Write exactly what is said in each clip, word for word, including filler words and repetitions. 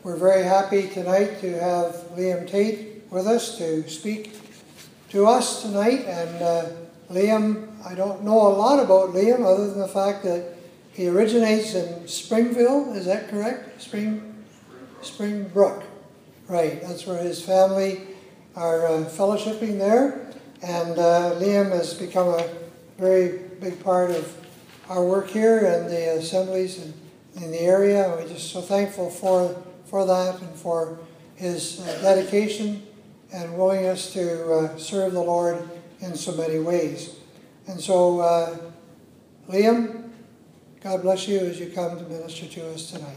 we're very happy tonight to have Liam Tate with us to speak to us tonight. And uh, Liam, I don't know a lot about Liam other than the fact that he originates in Springville. Is that correct? Spring, Springbrook. Right, that's where his family are uh, fellowshipping there. And uh, Liam has become a very big part of our work here and the assemblies in, in the area. We're just so thankful for, for that and for his uh, dedication and willingness to uh, serve the Lord in so many ways. And so, uh, Liam, God bless you as you come to minister to us tonight.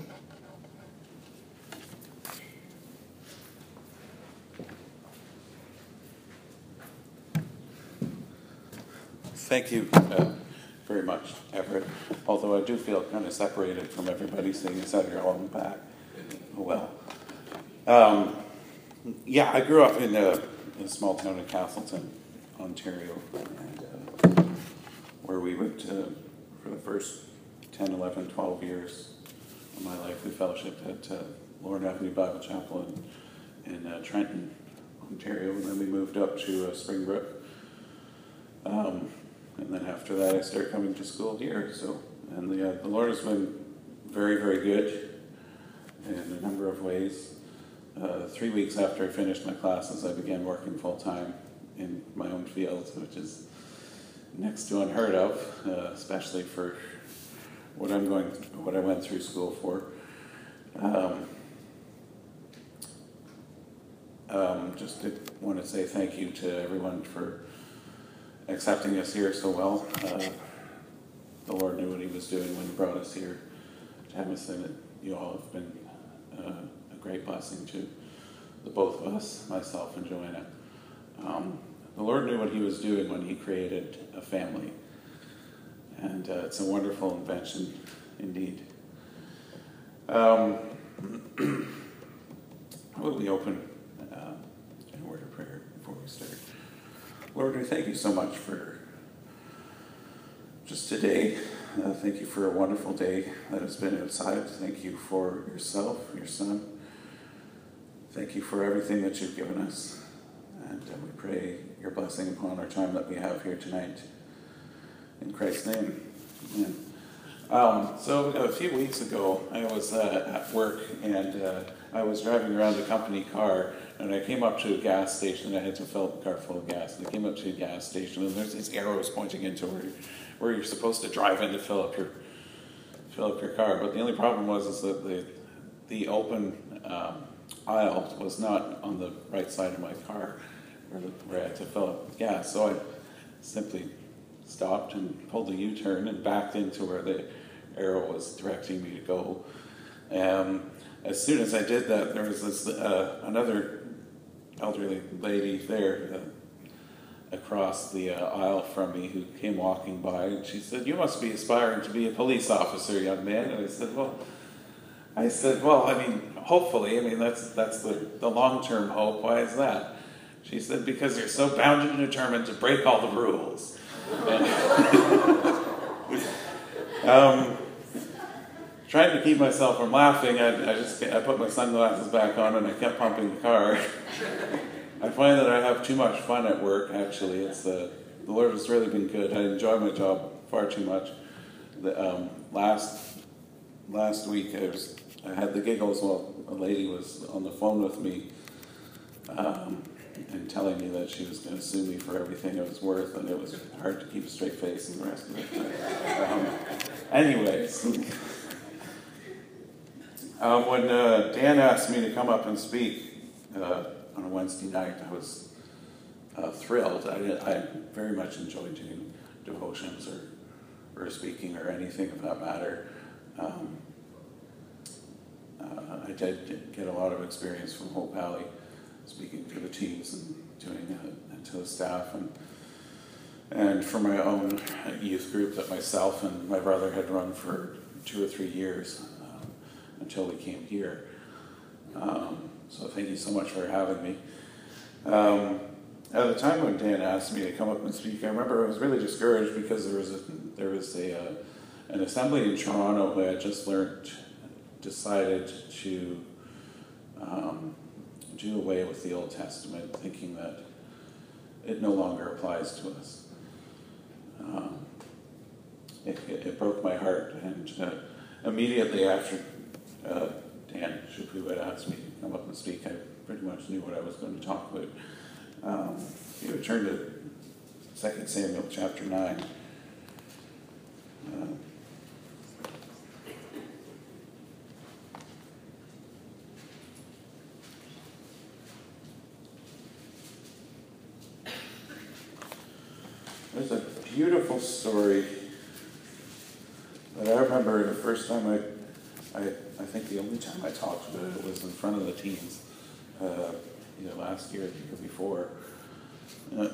Thank you uh, very much, Everett. Although I do feel kind of separated from everybody, seeing as how you're all in the back. Oh, well. Um, yeah, I grew up in a, in a small town in Castleton, Ontario, and, uh, where we would, uh, for the first ten, eleven, twelve years of my life, we fellowshipped at uh, Lord Avenue Bible Chapel in, in uh, Trenton, Ontario, and then we moved up to uh, Springbrook. Um, And then after that, I started coming to school here. So, and the, uh, the Lord has been very, very good in a number of ways. Uh, three weeks after I finished my classes, I began working full time in my own field, which is next to unheard of, uh, especially for what I'm going, what I went through school for. Um, um, just did want to say thank you to everyone for accepting us here so well. Uh, the Lord knew what he was doing when he brought us here to Edmonton, and you all have been uh, a great blessing to the both of us, myself and Joanna. Um, the Lord knew what he was doing when he created a family, and uh, it's a wonderful invention indeed. Um, how will we open uh, in a word of prayer before we start? Lord, we thank you so much for just today. Uh, thank you for a wonderful day that has been outside. Thank you for yourself, your son. Thank you for everything that you've given us. And uh, we pray your blessing upon our time that we have here tonight. In Christ's name, amen. Um, so a few weeks ago, I was uh, at work and uh, I was driving around a company car, and I came up to a gas station. I had to fill up the car full of gas. And I came up to a gas station, and there's these arrows pointing into where, where you're supposed to drive in to fill up your fill up your car. But the only problem was is that the the open um, aisle was not on the right side of my car, where, the, where I had to fill up gas. So I simply stopped and pulled a U-turn and backed into where the arrow was directing me to go. Um, as soon as I did that, there was this uh, another elderly lady there uh, across the uh, aisle from me who came walking by, and she said, "You must be aspiring to be a police officer, young man." And I said, "Well, I said, well, I mean, hopefully. I mean, that's that's the, the long-term hope. Why is that?" She said, "Because you're so bound and determined to break all the rules." um, trying to keep myself from laughing, I, I just I put my sunglasses back on and I kept pumping the car. I find that I have too much fun at work. Actually, it's uh, the Lord has really been good. I enjoy my job far too much. The, um, last last week, I was I had the giggles while a lady was on the phone with me. Um, and telling me that she was going to sue me for everything it was worth, and it was hard to keep a straight face and the rest of it. Um, anyways, um, when uh, Dan asked me to come up and speak uh, on a Wednesday night, I was uh, thrilled. I, I very much enjoyed doing devotions or, or speaking or anything of that matter. Um, uh, I did get a lot of experience from Hope Valley, speaking to the teams and doing it to the staff, and and for my own youth group that myself and my brother had run for two or three years um, until we came here. Um, so thank you so much for having me. Um, at the time when Dan asked me to come up and speak, I remember I was really discouraged because there was a, there was a uh, an assembly in Toronto who I had just learned decided to um, do away with the Old Testament, thinking that it no longer applies to us. Um, it, it, it broke my heart, and uh, immediately after uh, Dan Chapu had asked me to come up and speak, I pretty much knew what I was going to talk about. Um, if you would turn to Second Samuel chapter nine. Uh, There's a beautiful story that I remember the first time I, I, I think the only time I talked about it was in front of the teens, uh, either last year or the year before. Uh,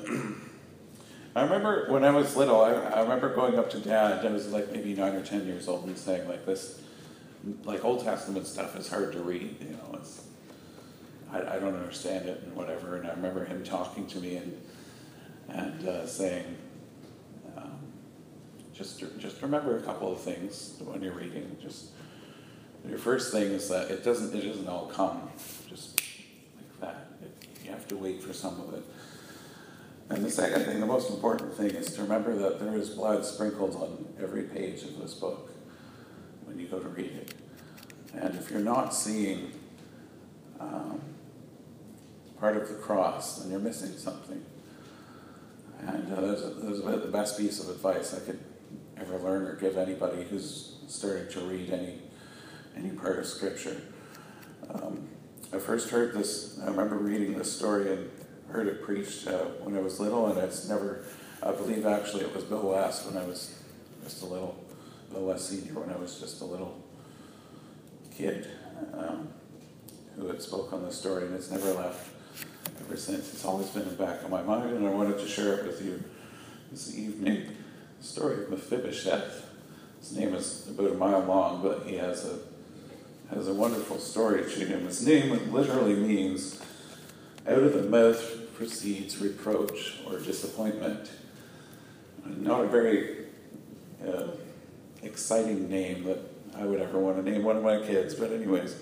I remember when I was little, I, I remember going up to Dad, I was like maybe nine or ten years old, and saying like this, like Old Testament stuff is hard to read, you know, it's, I, I don't understand it and whatever, and I remember him talking to me and, and uh, saying, um, just, just remember a couple of things when you're reading. Just, your first thing is that it doesn't, it doesn't all come just like that. It, you have to wait for some of it. And the second thing, the most important thing, is to remember that there is blood sprinkled on every page of this book when you go to read it. And if you're not seeing um, part of the cross, then you're missing something. And uh, there's, a, there's about the best piece of advice I could ever learn or give anybody who's starting to read any any part of Scripture. Um, I first heard this, I remember reading this story and heard it preached uh, when I was little, and it's never, I believe actually it was Bill West when I was just a little, Bill West Senior when I was just a little kid, um, who had spoke on this story, and it's never left ever since. It's always been in the back of my mind, and I wanted to share it with you this evening. The story of Mephibosheth. His name is about a mile long, but he has a has a wonderful story to him. His name literally means out of the mouth proceeds reproach or disappointment. Not a very uh, exciting name that I would ever want to name one of my kids, but anyways.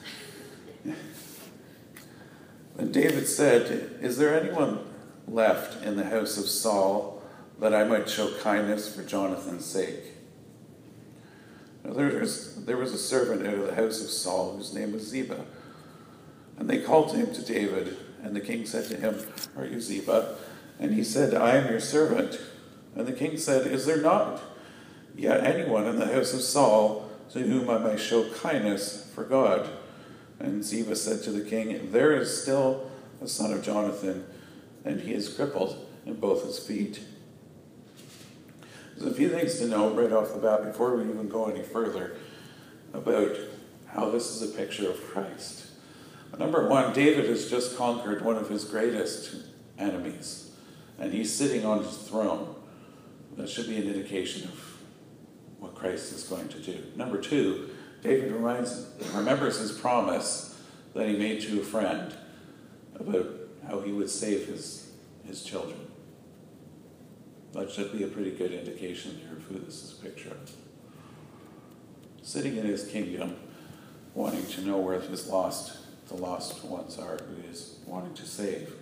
Then David said, "Is there anyone left in the house of Saul that I might show kindness for Jonathan's sake?" Now there was, there was a servant out of the house of Saul whose name was Ziba. And they called to him to David, and the king said to him, "Are you Ziba?" And he said, "I am your servant." And the king said, "Is there not yet anyone in the house of Saul to whom I may show kindness for God?" And Ziba said to the king, "There is still a son of Jonathan, and he is crippled in both his feet." There's a few things to know right off the bat before we even go any further about how this is a picture of Christ. Number one, David has just conquered one of his greatest enemies, and he's sitting on his throne. That should be an indication of what Christ is going to do. Number two, David reminds, remembers his promise that he made to a friend about how he would save his, his children. That should be a pretty good indication here of who this is a picture of. Sitting in his kingdom, wanting to know where his lost, the lost ones are, who he is wanting to save.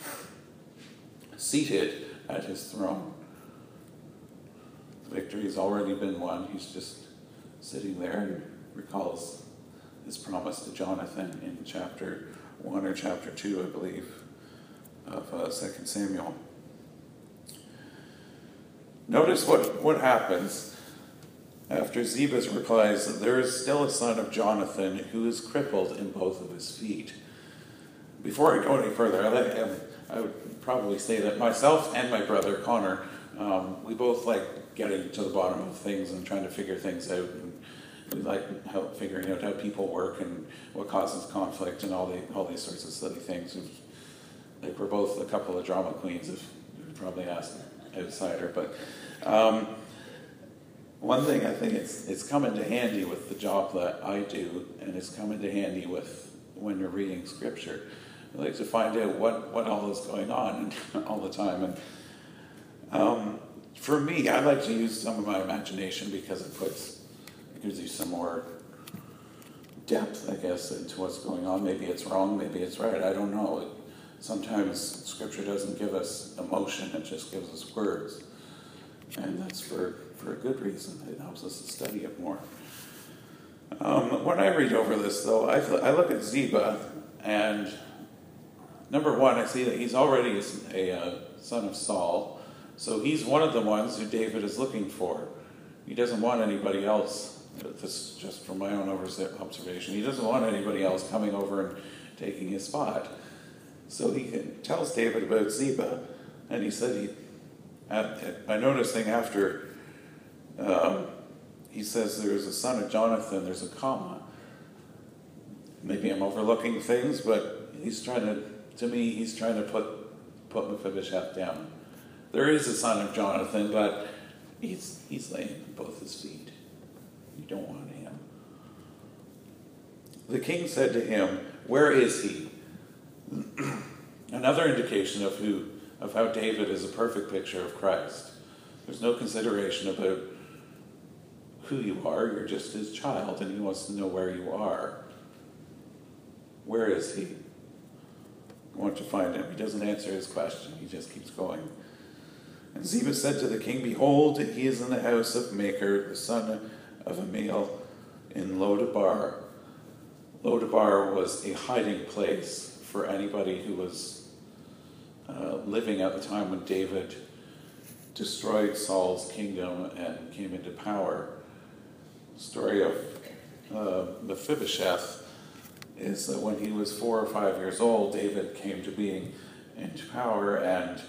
Seated at his throne. The victory has already been won. He's just sitting there and recalls his promise to Jonathan in chapter one or chapter two, I believe, of uh, Second Samuel. Notice what, what happens after Ziba replies that there is still a son of Jonathan who is crippled in both of his feet. Before I go any further, I, I would probably say that myself and my brother Connor, um, we both like getting to the bottom of things and trying to figure things out. And we like how, figuring out how people work and what causes conflict and all the all these sorts of silly things. We've, like we're both a couple of drama queens, if you would probably ask an outsider. But um, one thing I think it's it's come into handy with the job that I do, and it's come into handy with when you're reading scripture. I like to find out what, what all is going on all the time. And um, for me, I like to use some of my imagination because it puts it gives you some more depth, I guess, into what's going on. Maybe it's wrong, maybe it's right, I don't know. It, sometimes Scripture doesn't give us emotion, it just gives us words. And that's for, for a good reason. It helps us to study it more. Um, when I read over this, though, I, I look at Ziba, and number one, I see that he's already a, a, a son of Saul, so he's one of the ones who David is looking for. He doesn't want anybody else. This is just from my own observation. He doesn't want anybody else coming over and taking his spot. So he tells David about Ziba, and he said he, at, by noticing after, um, he says there's a son of Jonathan, there's a comma. Maybe I'm overlooking things, but he's trying to, to me, he's trying to put, put Mephibosheth down. There is a son of Jonathan, but he's, he's laying at both his feet. You don't want him. The king said to him, "Where is he?" Another indication of who, of how David is a perfect picture of Christ. There's no consideration about who you are. You're just his child, and he wants to know where you are. Where is he? I want to find him. He doesn't answer his question. He just keeps going. And Ziba said to the king, "Behold, he is in the house of Machir, the son of Ammiel, in Lodabar." Lodabar was a hiding place for anybody who was uh, living at the time when David destroyed Saul's kingdom and came into power. The story of uh, Mephibosheth is that when he was four or five years old, David came to being into power, and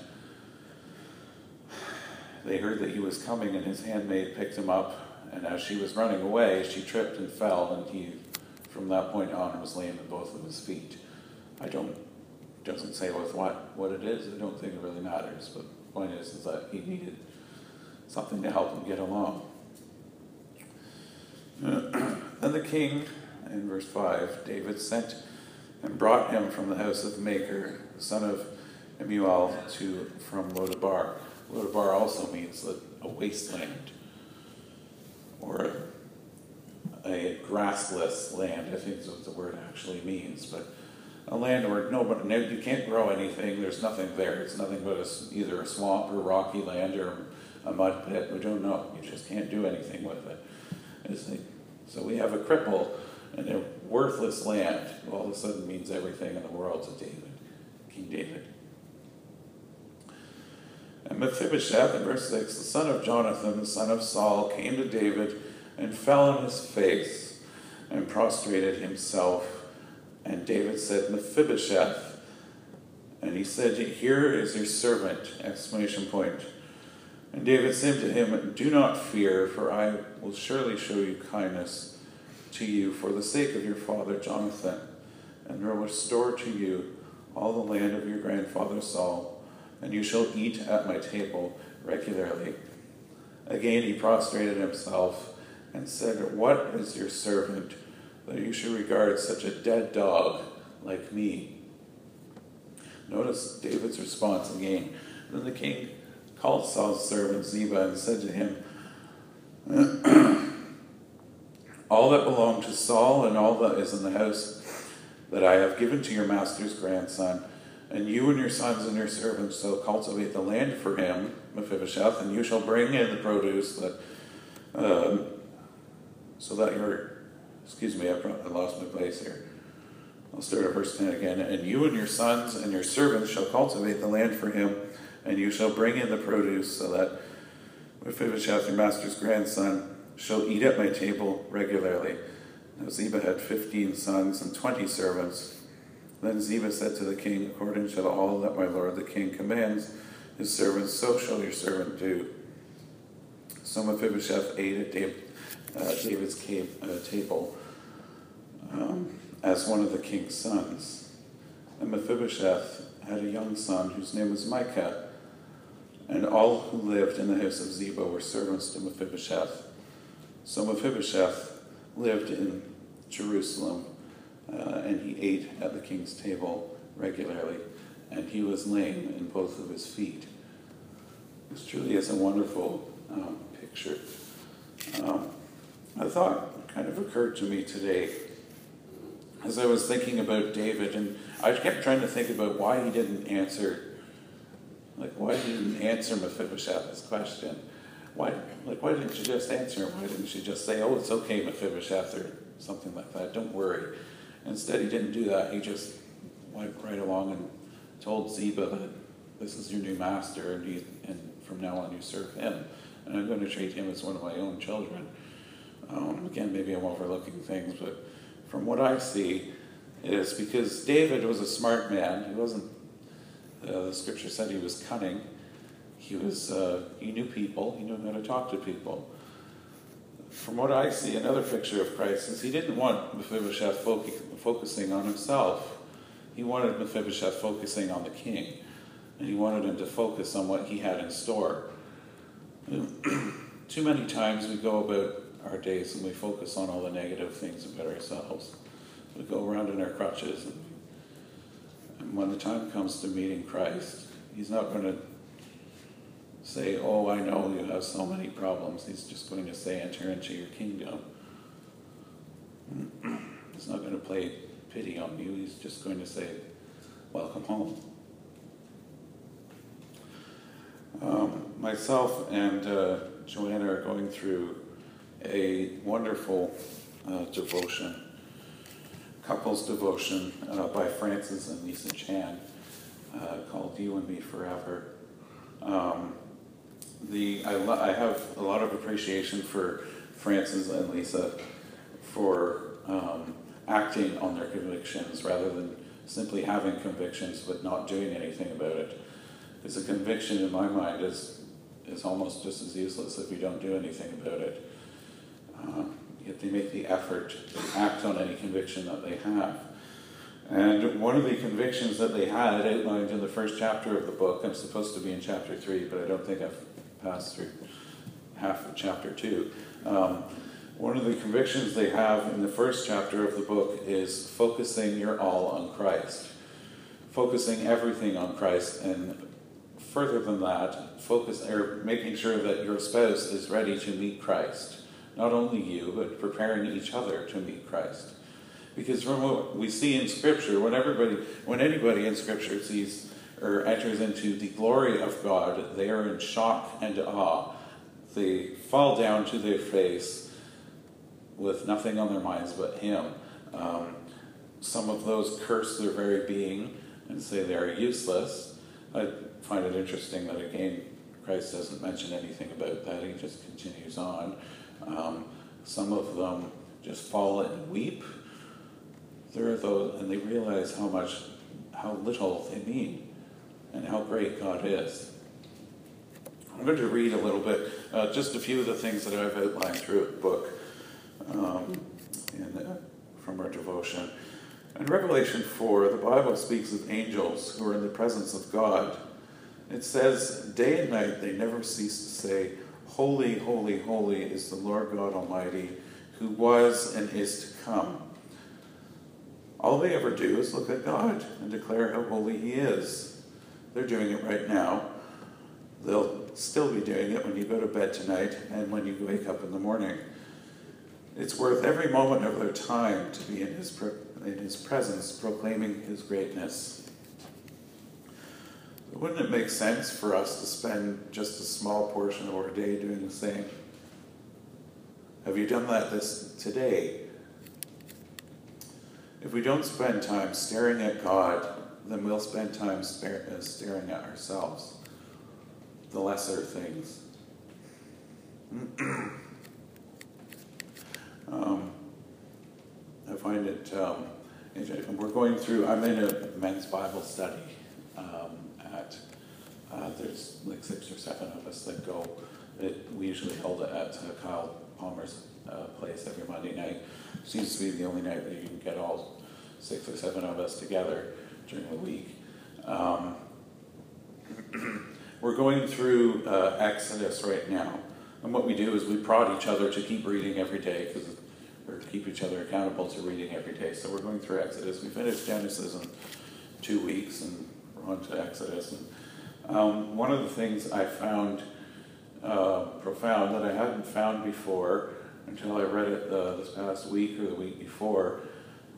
they heard that he was coming, and his handmaid picked him up, and as she was running away, she tripped and fell, and he, from that point on, was lame at both of his feet. I don't, it doesn't say with what, what it is. I don't think it really matters, but the point is, is that he needed something to help him get along. Then the king, in verse five, David sent and brought him from the house of Machir, the son of Ammiel, to from Lodabar. Lodabar also means a, a wasteland, or a, a grassless land. I think that's what the word actually means. But a land where nobody, no, you can't grow anything. There's nothing there. It's nothing but a, either a swamp or rocky land or a mud pit. We don't know. You just can't do anything with it. It's like, so we have a cripple and a worthless land. All of a sudden means everything in the world to David, King David. And Mephibosheth, in verse six, the son of Jonathan, the son of Saul, came to David and fell on his face and prostrated himself. And David said, "Mephibosheth." And he said, "Here is your servant!" Exclamation point. And David said to him, "Do not fear, for I will surely show you kindness to you for the sake of your father Jonathan, and will restore to you all the land of your grandfather Saul, and you shall eat at my table regularly." Again he prostrated himself and said, "What is your servant, that you should regard such a dead dog like me?" Notice David's response again. Then the king called Saul's servant Ziba and said to him, "All that belonged to Saul and all that is in the house that I have given to your master's grandson, and you and your sons and your servants shall cultivate the land for him, Mephibosheth, and you shall bring in the produce that, um, so that your, excuse me, I lost my place here. I'll start at verse ten again. "And you and your sons and your servants shall cultivate the land for him, and you shall bring in the produce, so that Mephibosheth, your master's grandson, shall eat at my table regularly." Now Ziba had fifteen sons and twenty servants. Then Ziba said to the king, "According to all that my lord the king commands his servants, so shall your servant do." So Mephibosheth ate at David, uh, David's cave, uh, table um, as one of the king's sons. And Mephibosheth had a young son whose name was Micah, and all who lived in the house of Ziba were servants to Mephibosheth. So Mephibosheth lived in Jerusalem, uh, and he ate at the king's table regularly, and he was lame in both of his feet. This truly is a wonderful um, picture. Um, a thought kind of occurred to me today. as I was thinking about David, and I kept trying to think about why he didn't answer, like why he didn't answer Mephibosheth's question. Why, like why didn't you just answer him? Why didn't you just say, "Oh, it's okay, Mephibosheth," or something like that? Don't worry. Instead, he didn't do that. He just went right along and told Ziba that this is your new master, and, he, and from now on you serve him, and I'm going to treat him as one of my own children. Um, again, maybe I'm overlooking things, but from what I see, is because David was a smart man. He wasn't. Uh, the scripture said he was cunning. He was. Uh, he knew people. He knew how to talk to people. From what I see, another picture of Christ is he didn't want Mephibosheth fo- focusing on himself. He wanted Mephibosheth focusing on the king, and he wanted him to focus on what he had in store. Too many times we go about our days and we focus on all the negative things about ourselves. We go around in our crutches, and, and when the time comes to meeting Christ, he's not going to say, "Oh, I know you have so many problems." He's just going to say, "Enter into your kingdom." He's not going to play pity on you. He's just going to say, "Welcome home." Um, myself and uh, Joanna are going through a wonderful uh, devotion, couples devotion uh, by Francis and Lisa Chan uh, called "You and Me Forever." Um, the I, lo- I have a lot of appreciation for Francis and Lisa for um, acting on their convictions rather than simply having convictions but not doing anything about it. Because a conviction in my mind is is almost just as useless if you don't do anything about it. Uh, yet they make the effort to act on any conviction that they have. And one of the convictions that they had outlined in the first chapter of the book, I'm supposed to be in chapter three, but I don't think I've passed through half of chapter two. Um, one of the convictions they have in the first chapter of the book is focusing your all on Christ. Focusing everything on Christ, and further than that, focus or making sure that your spouse is ready to meet Christ. Not only you, but preparing each other to meet Christ. Because from what we see in Scripture, when everybody, when anybody in Scripture sees or enters into the glory of God, they are in shock and awe. They fall down to their face with nothing on their minds but Him. Um, some of those curse their very being and say they are useless. I find it interesting that, again, Christ doesn't mention anything about that. He just continues on. Um, some of them just fall and weep. There are those, and they realize how much, how little they mean, and how great God is. I'm going to read a little bit, uh, just a few of the things that I've outlined through the book um, in, uh, from our devotion. In Revelation four, the Bible speaks of angels who are in the presence of God. It says, "Day and night they never cease to say, 'Holy, holy, holy is the Lord God Almighty, who was and is to come.'" All they ever do is look at God and declare how holy He is. They're doing it right now. They'll still be doing it when you go to bed tonight and when you wake up in the morning. It's worth every moment of their time to be in His, in his presence, proclaiming His greatness. Wouldn't it make sense for us to spend just a small portion of our day doing the same? Have you done that this today? If we don't spend time staring at God, then we'll spend time spare, uh, staring at ourselves, the lesser things. um, I find it, um, we're going through, I'm in a men's Bible study um, at, uh, there's like six or seven of us that go. It, we usually hold it at uh, Kyle Palmer's uh, place every Monday night. Seems to be the only night that you can get all six or seven of us together during the week. Um, we're going through uh, Exodus right now. And what we do is we prod each other to keep reading every day, because or keep each other accountable to reading every day. So we're going through Exodus. We finished Genesis in two weeks, and we're on to Exodus. And, um, one of the things I found uh, profound that I hadn't found before until I read it uh, this past week or the week before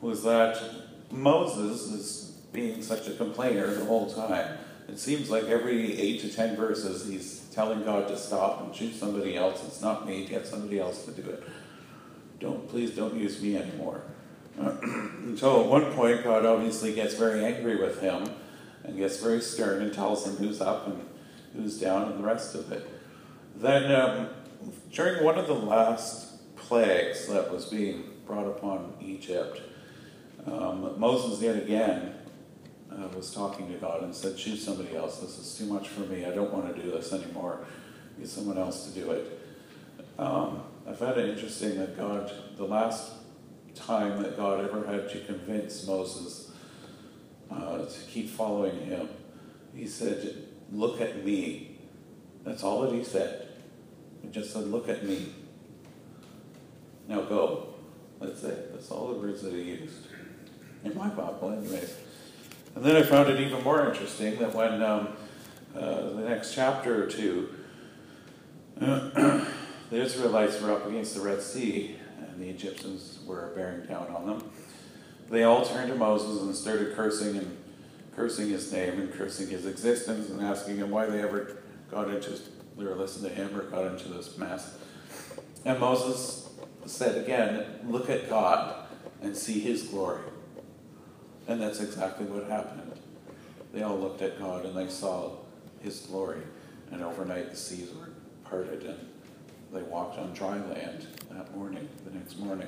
was that Moses is being such a complainer the whole time. It seems like every eight to ten verses he's telling God to stop and choose somebody else. It's not me, get somebody else to do it. Don't, please don't use me anymore. Uh, until at one point God obviously gets very angry with him and gets very stern and tells him who's up and who's down and the rest of it. Then um, during one of the last plagues that was being brought upon Egypt, um, Moses yet again uh, was talking to God and said, choose somebody else. This is too much for me. I don't want to do this anymore. Get someone else to do it. Um, I found it interesting that God, the last time that God ever had to convince Moses uh, to keep following him, he said, look at me. That's all that he said. He just said, look at me. Now go. That's it. That's all the words that he used. In my Bible, anyways. And then I found it even more interesting that when um, uh, the next chapter or two, uh, the Israelites were up against the Red Sea, and the Egyptians were bearing down on them. They all turned to Moses and started cursing and cursing his name and cursing his existence and asking him why they ever got into, they were listening to him or got into this mess. And Moses said again, look at God and see his glory. And that's exactly what happened. They all looked at God and they saw his glory. And overnight the seas were parted and they walked on dry land that morning, the next morning.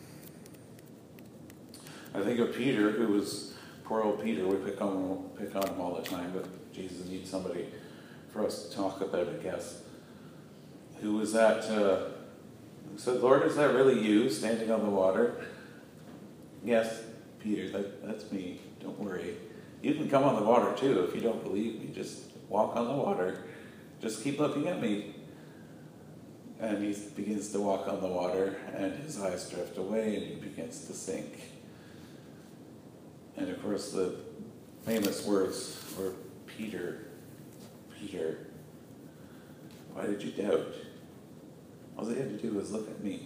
I think of Peter, who was, poor old Peter, we pick on, pick on him all the time, but Jesus needs somebody for us to talk about, I guess. Who was that, uh, who said, Lord, is that really you standing on the water? Yes, Peter, that, that's me. Don't worry. You can come on the water too if you don't believe me. Just walk on the water. Just keep looking at me. And he begins to walk on the water, and his eyes drift away, and he begins to sink. And of course, the famous words were, Peter, Peter, why did you doubt? All they had to do was look at me.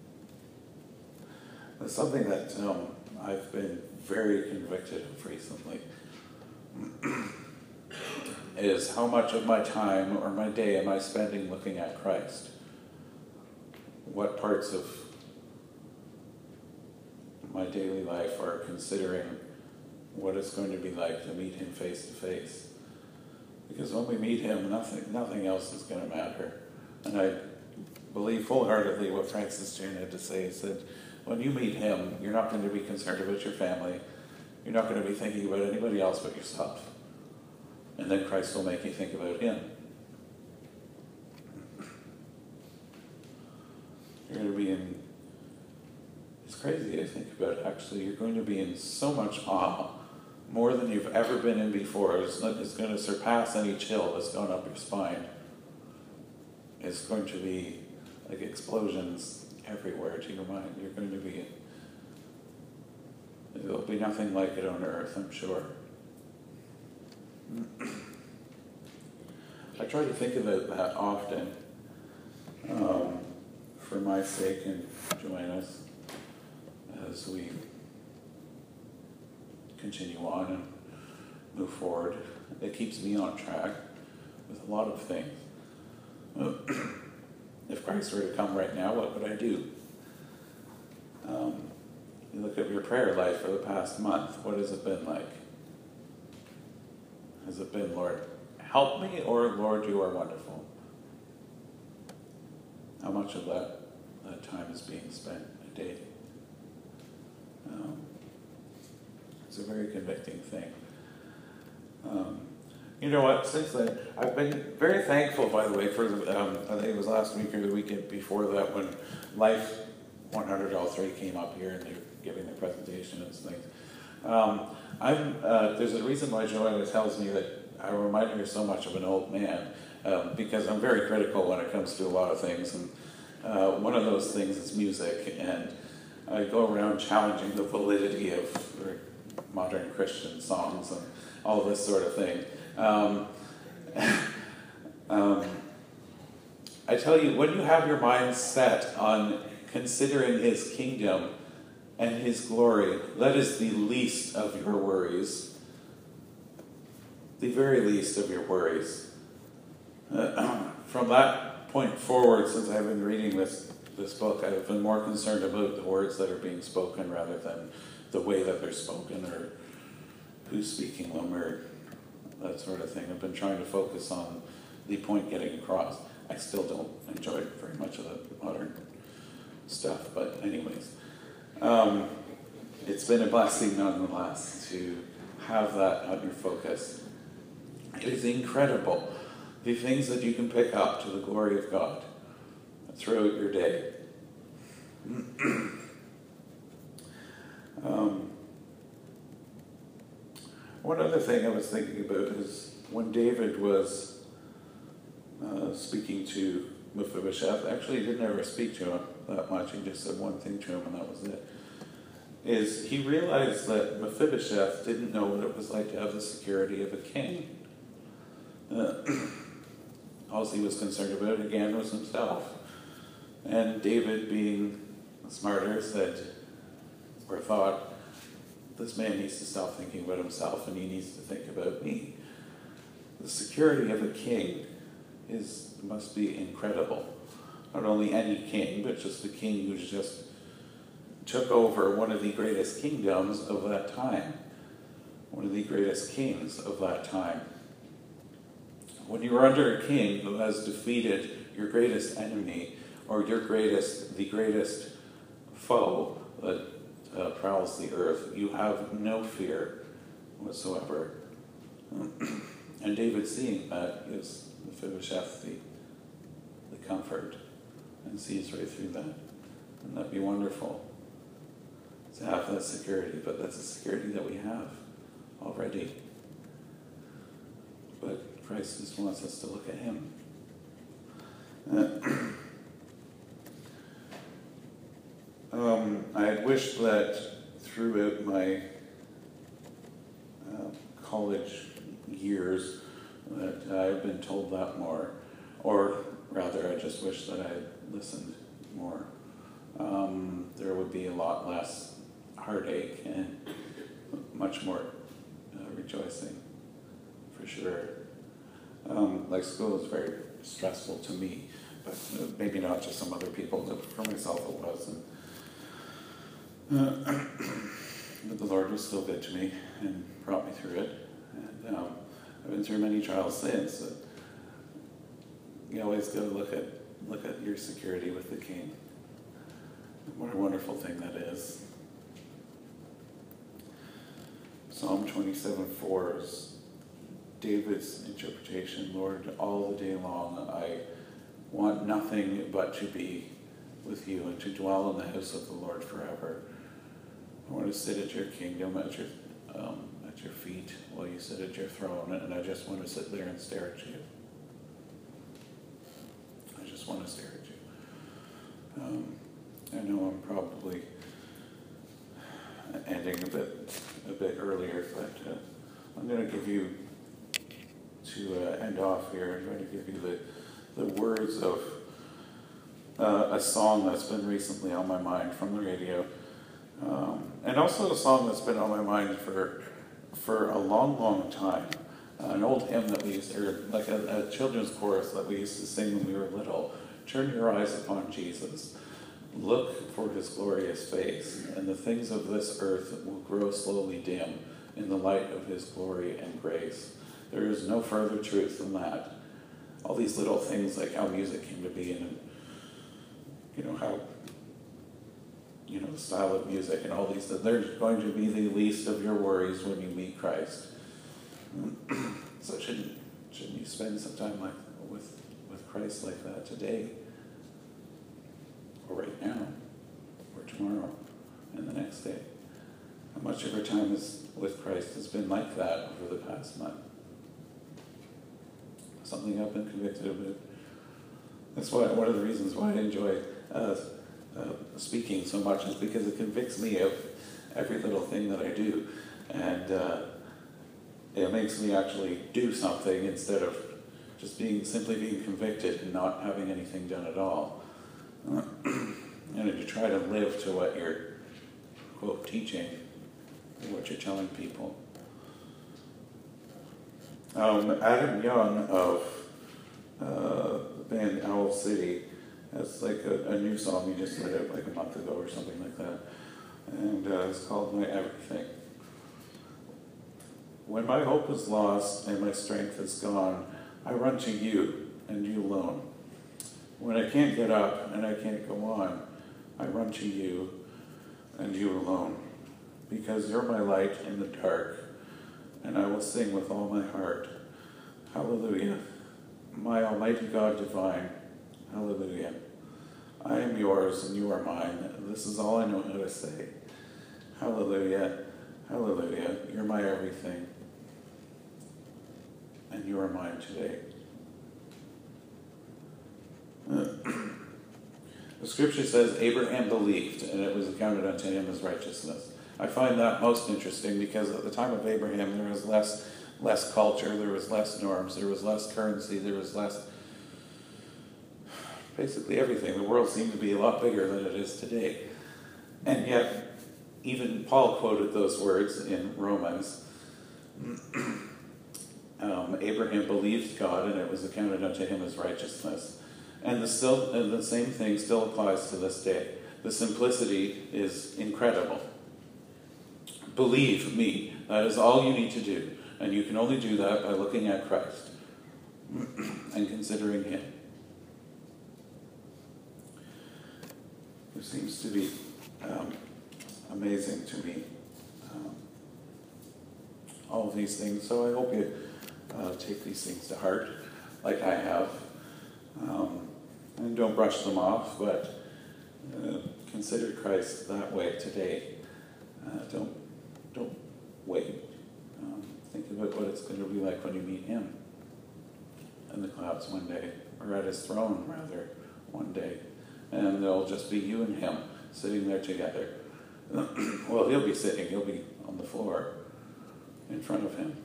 It's something that um, I've been very convicted of recently, is how much of my time or my day am I spending looking at Christ? What parts of my daily life are considering what it's going to be like to meet him face to face? Because when we meet him, nothing, nothing else is going to matter. And I believe full-heartedly what Francis Chan had to say. He said, when you meet him, you're not going to be concerned about your family. You're not going to be thinking about anybody else but yourself. And then Christ will make you think about him. You're going to be in, it's crazy to think about, actually. You're going to be in so much awe, more than you've ever been in before. It's, not, it's going to surpass any chill that's gone up your spine. It's going to be like explosions everywhere to your mind. You're going to be, there'll be nothing like it on earth, I'm sure. I try to think about that often, um, for my sake and Joanna's, as we continue on and move forward. It keeps me on track with a lot of things. If Christ were to come right now, what would I do? Um, you look at your prayer life for the past month. What has it been like? Has it been, Lord, help me, or Lord, you are wonderful? How much of that, that time is being spent a day? Um, it's a very convicting thing. Um, you know what, since then, I've been very thankful, by the way, for, um, I think it was last week or the weekend before that, when Life one hundred L three came up here and they were giving the presentation and things. Um, I'm, uh, there's a reason why Joanna tells me that I remind her so much of an old man, um, because I'm very critical when it comes to a lot of things, and uh, one of those things is music, and I go around challenging the validity of modern Christian songs and all this sort of thing. Um, um, I tell you, when you have your mind set on considering his kingdom and his glory. That is the least of your worries. The very least of your worries. Uh, from that point forward, since I've been reading this, this book, I've been more concerned about the words that are being spoken rather than the way that they're spoken or who's speaking them or that sort of thing. I've been trying to focus on the point getting across. I still don't enjoy very much of the modern stuff, but anyways. Um, it's been a blessing nonetheless to have that on your focus. It is incredible the things that you can pick up to the glory of God throughout your day. um, one other thing I was thinking about is when David was uh, speaking to Mephibosheth, actually he didn't ever speak to him that much, he just said one thing to him and that was it, is he realized that Mephibosheth didn't know what it was like to have the security of a king. Uh, all he was concerned about again was himself. And David, being smarter, said, or thought, this man needs to stop thinking about himself and he needs to think about me. The security of a king is must be incredible. Not only any king, but just the king who's just took over one of the greatest kingdoms of that time. One of the greatest kings of that time. When you are under a king who has defeated your greatest enemy, or your greatest, the greatest foe that uh, prowls the earth, you have no fear whatsoever. And David, seeing that, gives Mephibosheth the, the comfort and sees right through that. Wouldn't that be wonderful to have that security? But that's a security that we have already. But Christ just wants us to look at him. Uh, um, I had wished that throughout my uh, college years that I had been told that more, or rather I just wish that I had listened more. Um, there would be a lot less heartache and much more uh, rejoicing, for sure. Um, like school is very stressful to me, but uh, maybe not to some other people, but for myself it was. And, uh, but the Lord was still good to me and brought me through it. And um, I've been through many trials since. Uh, you always got to look at look at your security with the King. What a wonderful thing that is. Psalm twenty-seven four is David's interpretation. Lord, all the day long I want nothing but to be with you and to dwell in the house of the Lord forever. I want to sit at your kingdom, at your um, at your feet while you sit at your throne, and I just want to sit there and stare at you. I just want to stare at you. Um, I know I'm probably ending a bit a bit earlier, but uh, I'm going to give you, to uh, end off here, I'm going to give you the, the words of uh, a song that's been recently on my mind from the radio. Um, and also a song that's been on my mind for for a long, long time. Uh, an old hymn that we used to, or like a, a children's chorus that we used to sing when we were little. Turn your eyes upon Jesus. Look for his glorious face, and the things of this earth will grow slowly dim in the light of his glory and grace. There is no further truth than that. All these little things, like how music came to be, and you know how you know the style of music, and all these, that they're going to be the least of your worries when you meet Christ. So shouldn't shouldn't you spend some time like with with Christ like that today? Or right now, or tomorrow, and the next day. How much of our time is with Christ has been like that over the past month? Something I've been convicted about. That's why one of the reasons why I enjoy uh, uh, speaking so much is because it convicts me of every little thing that I do, and uh, it makes me actually do something instead of just being simply being convicted and not having anything done at all. Uh, and to try to live to what you're quote, teaching, what you're telling people. Um, Adam Young of uh, the band Owl City has like a, a new song he just let out like a month ago or something like that. And uh, it's called My Everything. When my hope is lost and my strength is gone, I run to you and you alone. When I can't get up and I can't go on, I run to you and you alone. Because you're my light in the dark, and I will sing with all my heart. Hallelujah. My Almighty God divine. Hallelujah. I am yours and you are mine. This is all I know how to say. Hallelujah. Hallelujah. You're my everything. And you are mine today. The scripture says Abraham believed, and it was accounted unto him as righteousness. I find that most interesting because at the time of Abraham there was less less culture, there was less norms, there was less currency, there was less, basically everything. The world seemed to be a lot bigger than it is today. And yet, even Paul quoted those words in Romans. um, Abraham believed God and it was accounted unto him as righteousness. And the, still, and the same thing still applies to this day. The simplicity is incredible. Believe me, that is all you need to do. And you can only do that by looking at Christ and considering him. It seems to be um, amazing to me, um, all of these things. So I hope you uh, take these things to heart, like I have. Um, and don't brush them off, but uh, consider Christ that way today. Uh, don't, don't wait. Um, think about what it's going to be like when you meet him in the clouds one day, or at his throne, rather, one day. And there'll just be you and him sitting there together. Well, he'll be sitting, he'll be on the floor in front of him.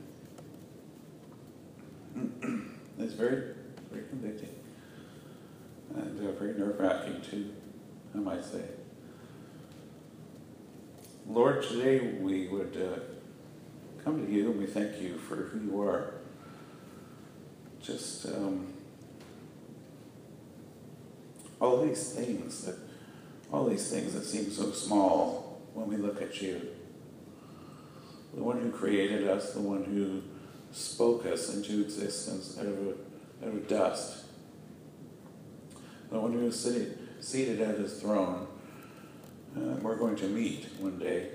It's very, very convicting. And uh, very nerve-wracking too, I might say. Lord, today we would uh, come to you and we thank you for who you are. Just um, all these things that, all these things that seem so small when we look at you. The one who created us, the one who spoke us into existence out of, a, out of dust. The one who is sitting, seated at his throne, uh, we're going to meet one day.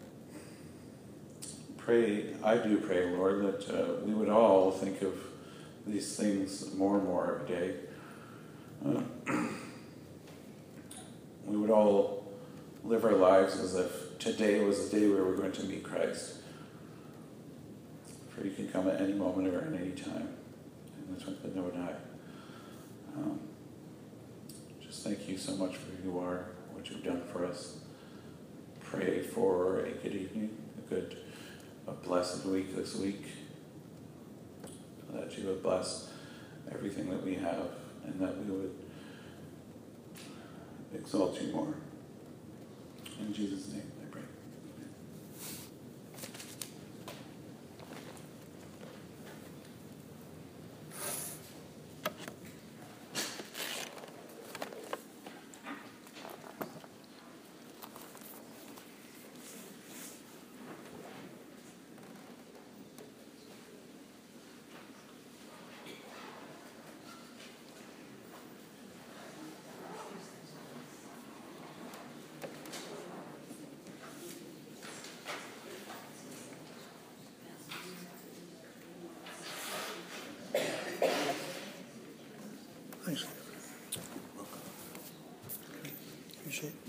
Pray, I do pray, Lord, that uh, we would all think of these things more and more every day. Uh, we would all live our lives as if today was the day we were going to meet Christ. For you can come at any moment or at any time, in the twinkling of an eye. Um, just thank you so much for who you are, what you've done for us. Pray for a good evening, a good, a blessed week this week. That you would bless everything that we have, and that we would exalt you more. In Jesus' name I pray. Thanks. Appreciate it.